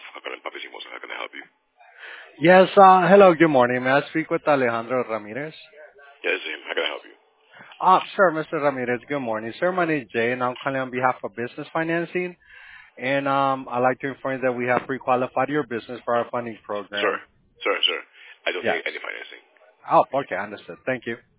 Acá Papi Simosa. How can I help you? Yes, hello, good morning. May I speak with Alejandro Ramirez? Yeah, this is him. How can I help you? Sir, Mr. Ramirez, good morning. Sir, my name is Jay, and I'm calling on behalf of business financing. And I'd like to inform you that we have pre-qualified your business for our funding Sir, program. sir. I don't Yes. need any financing. Oh, okay, understood. Thank you.